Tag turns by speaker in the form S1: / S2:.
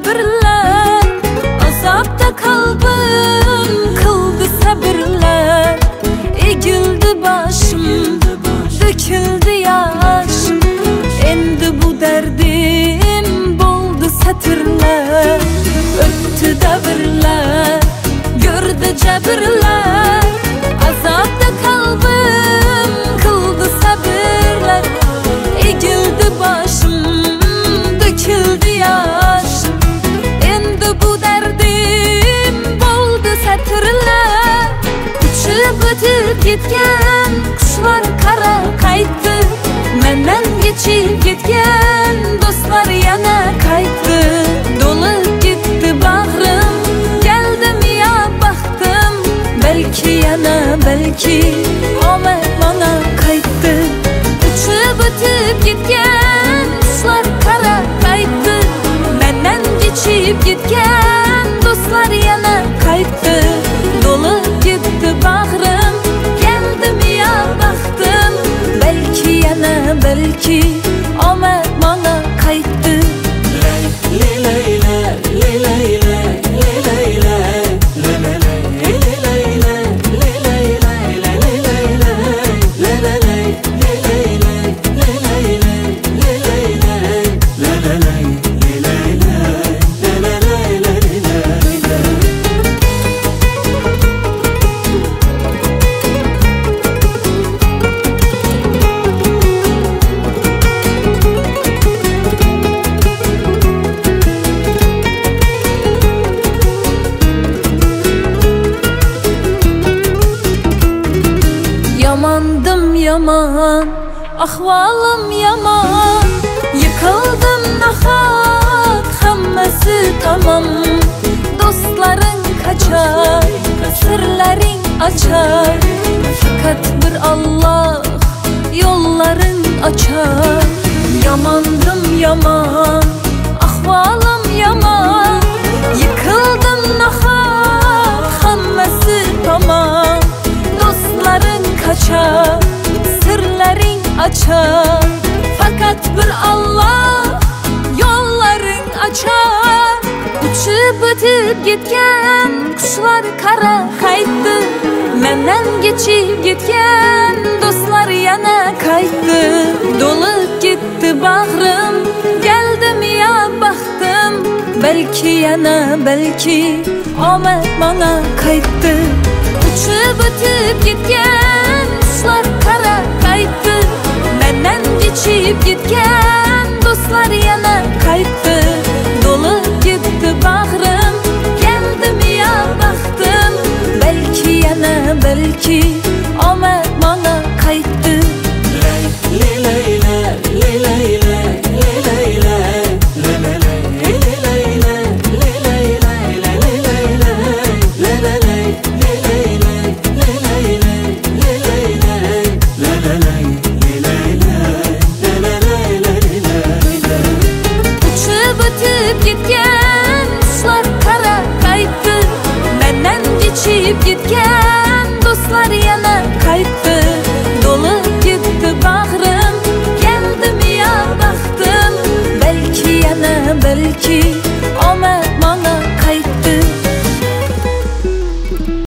S1: birler, azapta kalbim kıldı sabırlar. Egildi başım, döküldü yaşım, endi bu derdim buldu satırlar. Öttü davrlar, gördü cabırlar, azapta kalbim kıldı sabırlar. Egildi başım, döküldü yaşım, endi bu derdim buldu satırlar. Uçup ötüp gitken kuşlar kara kaytdı, menden geçip gitken dostlar yana kaytdı. Dolup gitti bağrım, geldim ya baktım, belki yana belki omad bana kaytdı. Uçup ötüp gitken kuşlar kara kaytdı, menden geçip gitken dostlar yana kaytdı. Dolup gitti bağrım, geldim ya baktım, belki yana belki omad bana kaytdı. Yamandım yaman, ahvalım yaman, yıkıldım nahat, hammasi tamam. Dostların kaçar, sırların açar, fakat bir Allah yolların açar. Yamandım yaman, ahvalım yaman, yıkıldım nahat, hammasi tamam. Dostların kaçar, sırların açar, fakat bir Allah yolların açar. Uçup ötüp gitken kuşlar kara kaytdı, menden geçip gitken dostlar yana kaytdı. Dolup gitti bağrım, geldim ya baktım, belki yana belki omad bana kaytdı. Uçup ötüp gitken kuşlar kara kaytdı, menden geçip gitken dostlar yana kaytdı. Dolup gitti bağrım, geldim ya baktım, belki yana belki omad bana kaytdı. Gitken kuşlar kara kaytdı, menden geçip gitken dostlar yana kaytdı. Dolup gitti bağrım, geldim ya baktım, belki yana belki